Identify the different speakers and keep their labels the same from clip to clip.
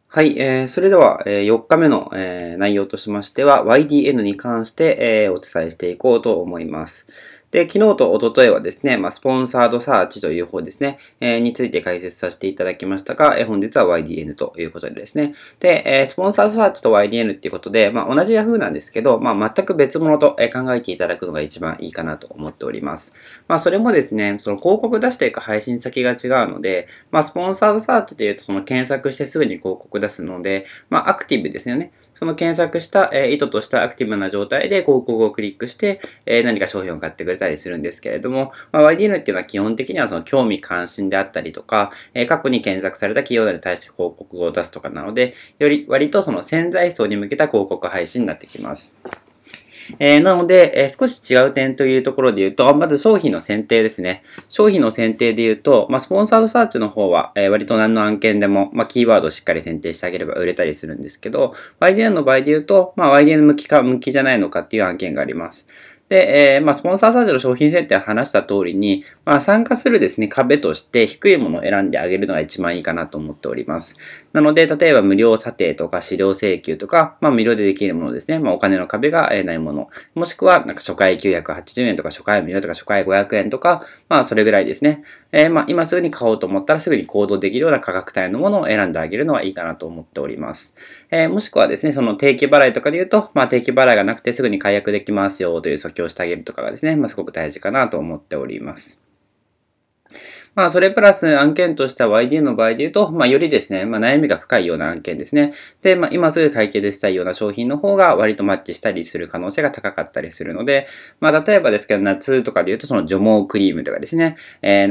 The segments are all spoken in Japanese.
Speaker 1: はい、それでは、4日目の、内容としましては、YDN に関して、お伝えしていこうと思います。で、昨日と一昨日はですね、スポンサードサーチという方ですね、について解説させていただきましたが、本日は YDN ということでですね。で、スポンサードサーチと YDN っていうことで、同じ Yahoo なんですけど、全く別物と考えていただくのが一番いいかなと思っております。それもですね、その広告出していく配信先が違うので、スポンサードサーチで言うと、その検索してすぐに広告出すので、アクティブですよね。その検索した、意図としたアクティブな状態で広告をクリックして、何か商品を買ってくれたりするんですけれども、YDN っていうのは基本的にはその興味関心であったりとか、過去に検索された企業に対して広告を出すとかなので、より割とその潜在層に向けた広告配信になってきます。なので、少し違う点というところで言うと、まず商品の選定ですね。商品の選定で言うと、スポンサードサーチの方は、割と何の案件でも、キーワードをしっかり選定してあげれば売れたりするんですけど、YDN の場合で言うと、YDN 向きか向きじゃないのかっていう案件があります。で、スポンサーサーチの商品設定を話した通りに、参加するですね、壁として低いものを選んであげるのが一番いいかなと思っております。なので、例えば無料査定とか資料請求とか、無料でできるものですね。お金の壁がないもの。もしくは、初回980円とか、初回無料とか、初回500円とか、それぐらいですね。今すぐに買おうと思ったらすぐに行動できるような価格帯のものを選んであげるのはいいかなと思っております。もしくはですね、その定期払いとかで言うと、定期払いがなくてすぐに解約できますよという訴求をしてあげるとかがですね、すごく大事かなと思っております。それプラス案件としては YD の場合で言うと、よりですね、悩みが深いような案件ですね。で、今すぐ解決したいような商品の方が割とマッチしたりする可能性が高かったりするので、例えばですけど、夏とかで言うとその除毛クリームとかですね、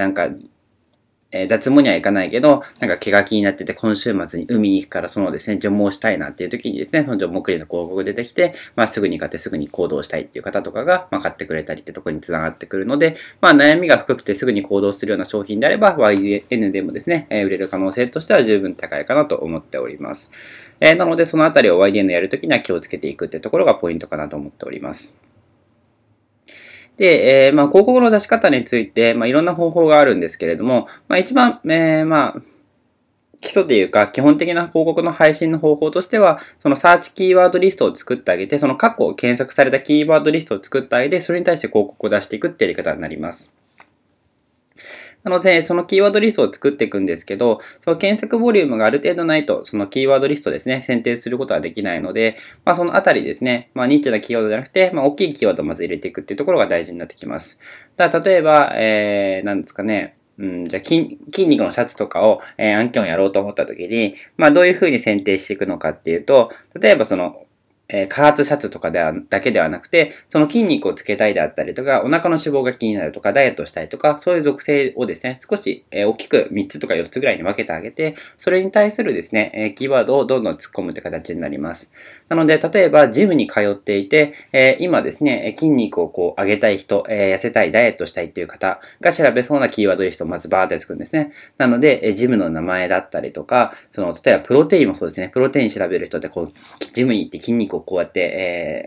Speaker 1: 脱毛には行かないけど、毛が気になってて、今週末に海に行くから、そのですね、除毛したいなっていう時にですね、その除毛クリームの広告が出てきて、すぐに買ってすぐに行動したいっていう方とかが、買ってくれたりってところに繋がってくるので、悩みが深くてすぐに行動するような商品であれば、YN でもですね、売れる可能性としては十分高いかなと思っております。なので、そのあたりを YDN やるときには気をつけていくってところがポイントかなと思っております。で、広告の出し方について、いろんな方法があるんですけれども、一番、基礎というか、基本的な広告の配信の方法としては、そのサーチキーワードリストを作ってあげて、その過去検索されたキーワードリストを作ってあげて、それに対して広告を出していくってやり方になります。なので、そのキーワードリストを作っていくんですけど、その検索ボリュームがある程度ないと、そのキーワードリストですね、選定することはできないので、そのあたりですね、ニッチなキーワードじゃなくて、大きいキーワードをまず入れていくっていうところが大事になってきます。例えば、何ですかね、じゃあ筋肉のシャツとかを、案件をやろうと思った時に、どういうふうに選定していくのかっていうと、例えばその、加圧シャツとかだけではなくて、その筋肉をつけたいであったりとか、お腹の脂肪が気になるとか、ダイエットしたいとか、そういう属性をですね、少し大きく3つとか4つぐらいに分けてあげて、それに対するですね、キーワードをどんどん突っ込むって形になります。なので、例えば、ジムに通っていて、今ですね、筋肉をこう上げたい人、痩せたい、ダイエットしたいっていう方が調べそうなキーワードリストをまずバーって作るんですね。なので、ジムの名前だったりとか、例えばプロテインもそうですね、プロテイン調べる人ってこう、ジムに行って筋肉をこうやって、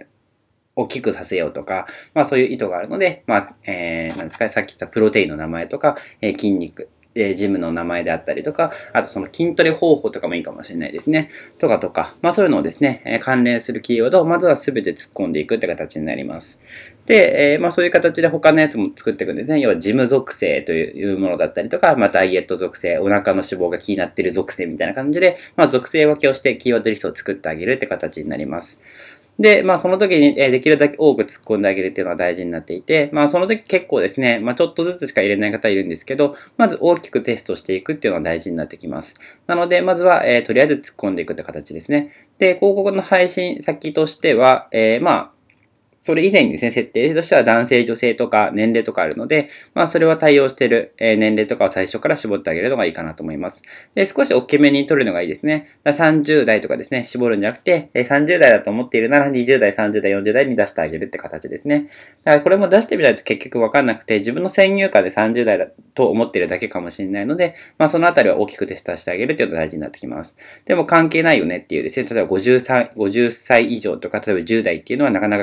Speaker 1: 大きくさせようとか、そういう意図があるので、なんですかね、さっき言ったプロテインの名前とか、筋肉、ジムの名前であったりとか、あとその筋トレ方法とかもいいかもしれないですね。とか、そういうのをですね、関連するキーワードをまずは全て突っ込んでいくって形になります。で、そういう形で他のやつも作っていくんですね。要はジム属性というものだったりとか、ダイエット属性、お腹の脂肪が気になっている属性みたいな感じで、属性分けをしてキーワードリストを作ってあげるって形になります。で、その時にできるだけ多く突っ込んであげるっていうのは大事になっていて、その時結構ですね、ちょっとずつしか入れない方いるんですけど、まず大きくテストしていくっていうのは大事になってきます。なので、まずは、とりあえず突っ込んでいくって形ですね。で、広告の配信先としては、それ以前にですね、設定としては男性、女性とか年齢とかあるので、それは対応している年齢とかを最初から絞ってあげるのがいいかなと思います。で、少し大きめに取るのがいいですね。30代とかですね、絞るんじゃなくて、30代だと思っているなら20代、30代、40代に出してあげるって形ですね。だからこれも出してみないと結局わかんなくて、自分の先入観で30代だと思っているだけかもしれないので、そのあたりは大きくテストしてあげるっていうのが大事になってきます。でも関係ないよねっていうですね、例えば50歳以上とか、例えば10代っていうのはなかなか購入し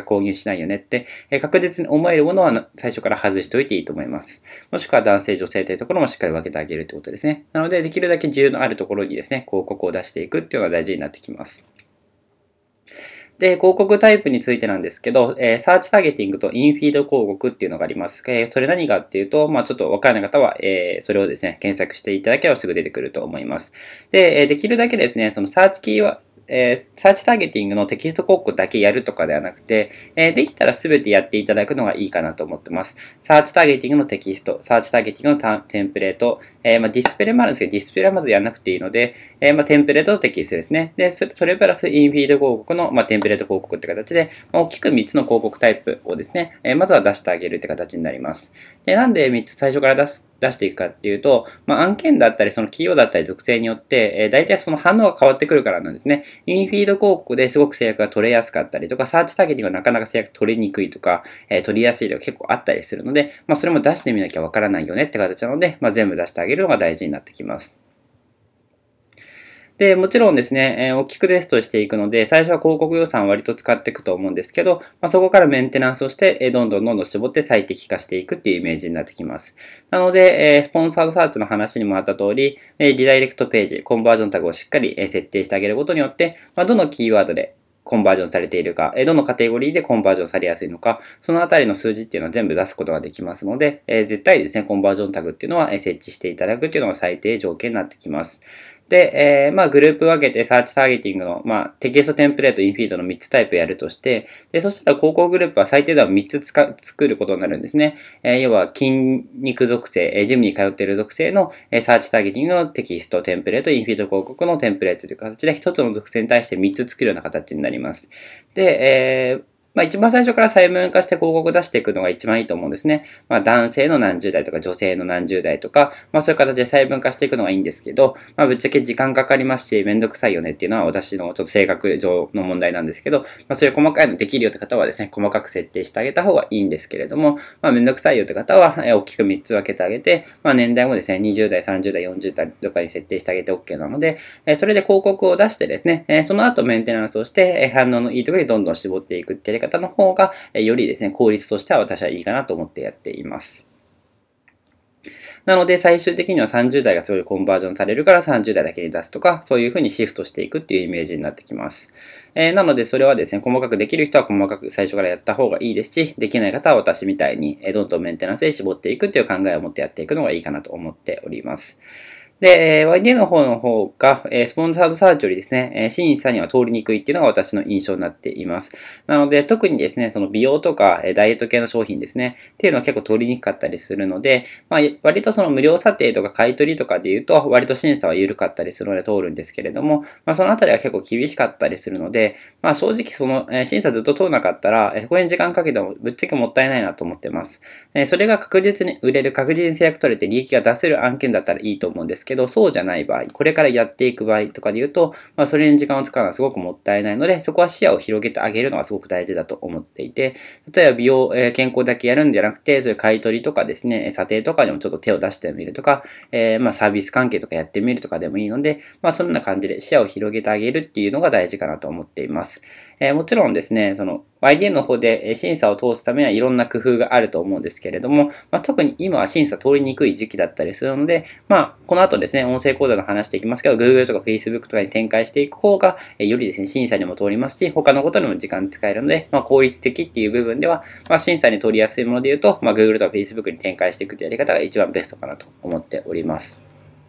Speaker 1: ないよねって、確実に思えるものは最初から外しておいていいと思います。もしくは男性、女性というところもしっかり分けてあげるということですね。なので、できるだけ自由のあるところにですね、広告を出していくっていうのが大事になってきます。で、広告タイプについてなんですけど、サーチターゲティングとインフィード広告っていうのがあります。それ何かっていうと、ちょっとわからない方は、それをですね、検索していただければすぐ出てくると思います。で、できるだけですね、そのサーチキーは、サーチターゲティングのテキスト広告だけやるとかではなくて、できたら全てやっていただくのがいいかなと思ってます。サーチターゲティングのテキスト、サーチターゲティングのテンプレート、ディスプレイもあるんですけど、ディスプレイはまずやらなくていいので、テンプレートとテキストですね。で、それプラスインフィード広告の、テンプレート広告って形で、大きく3つの広告タイプをですね、まずは出してあげるって形になります。で、なんで3つ最初から出していくかっていうと、案件だったり、その企業だったり属性によって、大体その反応が変わってくるからなんですね。インフィード広告ですごく制約が取れやすかったりとか、サーチターゲティングがなかなか制約取りにくいとか、取りやすいとか結構あったりするので、それも出してみなきゃわからないよねって形なので、全部出してあげるのが大事になってきます。で、もちろんですね、大きくテストしていくので、最初は広告予算を割と使っていくと思うんですけど、そこからメンテナンスをして、どんどん絞って最適化していくっていうイメージになってきます。なので、スポンサードサーチの話にもあった通り、リダイレクトページ、コンバージョンタグをしっかり設定してあげることによって、どのキーワードでコンバージョンされているか、どのカテゴリーでコンバージョンされやすいのか、そのあたりの数字っていうのは全部出すことができますので、絶対ですね、コンバージョンタグっていうのは設置していただくっていうのが最低条件になってきます。で、グループ分けてサーチターゲティングの、テキストテンプレート、インフィードの3つタイプやるとして、で、そしたら広告グループは最低では3つ作ることになるんですね。要は筋肉属性、ジムに通っている属性のサーチターゲティングのテキスト、テンプレート、インフィード広告のテンプレートという形で1つの属性に対して3つ作るような形になります。で、一番最初から細分化して広告を出していくのが一番いいと思うんですね。男性の何十代とか女性の何十代とか、そういう形で細分化していくのがいいんですけど、ぶっちゃけ時間かかりますし、めんどくさいよねっていうのは私のちょっと性格上の問題なんですけど、そういう細かいのできるよって方はですね、細かく設定してあげた方がいいんですけれども、めんどくさいよって方は、大きく3つ分けてあげて、年代もですね、20代、30代、40代とかに設定してあげて OK なので、それで広告を出してですね、その後メンテナンスをして、反応のいいところにどんどん絞っていくってやり方の方が、よりですね、効率としては私はいいかなと思ってやっています。なので、最終的には30代がすごいコンバージョンされるから30代だけに出すとか、そういう風にシフトしていくっていうイメージになってきます。なので、それはですね、細かくできる人は細かく最初からやった方がいいですし、できない方は私みたいに、どんどんメンテナンスで絞っていくっていう考えを持ってやっていくのがいいかなと思っております。で、YD の方が、スポンサードサーチよりですね、審査には通りにくいっていうのが私の印象になっています。なので、特にですね、その美容とかダイエット系の商品ですね、っていうのは結構通りにくかったりするので、割とその無料査定とか買い取りとかで言うと、割と審査は緩かったりするので通るんですけれども、そのあたりは結構厳しかったりするので、正直その、審査ずっと通らなかったら、そこに時間かけてもぶっちゃけもったいないなと思ってます。それが確実に売れる、確実に制約取れて利益が出せる案件だったらいいと思うんですけど、そうじゃない場合、これからやっていく場合とかで言うと、それに時間を使うのはすごくもったいないので、そこは視野を広げてあげるのがすごく大事だと思っていて、例えば美容、健康だけやるんじゃなくて、そういう買い取りとかですね、査定とかにもちょっと手を出してみるとか、サービス関係とかやってみるとかでもいいので、そんな感じで視野を広げてあげるっていうのが大事かなと思っています。もちろんですね、その YDN の方で審査を通すためにはいろんな工夫があると思うんですけれども、特に今は審査通りにくい時期だったりするので、この後ですね、音声講座の話していきますけど、Google とか Facebook とかに展開していく方が、よりですね、審査にも通りますし、他のことにも時間使えるので、効率的っていう部分では、審査に通りやすいもので言うと、Google とか Facebook に展開していくというやり方が一番ベストかなと思っております。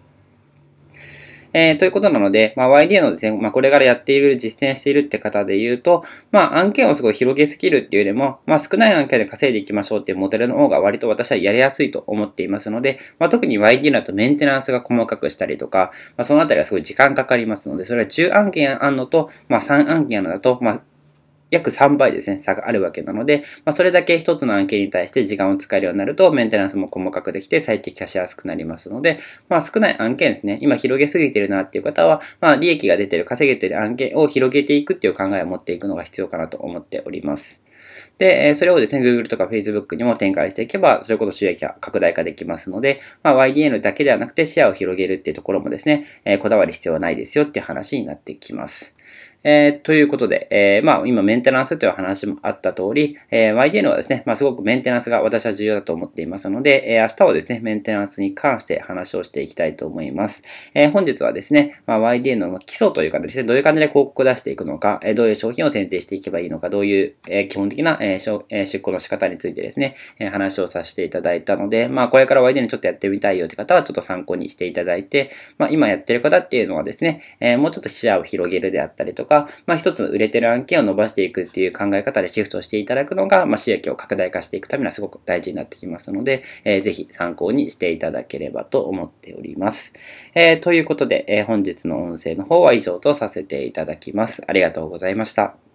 Speaker 1: ということなので、YDA のですね、これからやっている、実践しているって方で言うと、案件をすごい広げすぎるっていうよりも、少ない案件で稼いでいきましょうっていうモデルの方が割と私はやりやすいと思っていますので、特に YDA だとメンテナンスが細かくしたりとか、そのあたりはすごい時間かかりますので、それは10案件あんのと、3案件あるのだと、約3倍ですね、差があるわけなので、それだけ一つの案件に対して時間を使えるようになると、メンテナンスも細かくできて最適化しやすくなりますので、少ない案件ですね、今広げすぎてるなっていう方は、利益が出てる、稼げてる案件を広げていくっていう考えを持っていくのが必要かなと思っております。で、それをですね、Google とか Facebook にも展開していけば、それこそ収益が拡大化できますので、YDN だけではなくてシェアを広げるっていうところもですね、こだわり必要はないですよっていう話になってきます。 ということで、今メンテナンスという話もあった通り、YDN はですね、すごくメンテナンスが私は重要だと思っていますので、明日はですね、メンテナンスに関して話をしていきたいと思います。本日はですね、YDN の基礎というかですね、どういう感じで広告を出していくのか、どういう商品を選定していけばいいのか、どういう、基本的な、出稿の仕方についてですね、話をさせていただいたので、これから YDN ちょっとやってみたいよって方はちょっと参考にしていただいて、今やってる方っていうのはですね、もうちょっと視野を広げるであったりとか、一つ売れてる案件を伸ばしていくっていう考え方でシフトしていただくのが、収益を拡大化していくためにはすごく大事になってきますので、ぜひ参考にしていただければと思っております。ということで、本日の音声の方は以上とさせていただきます。ありがとうございました。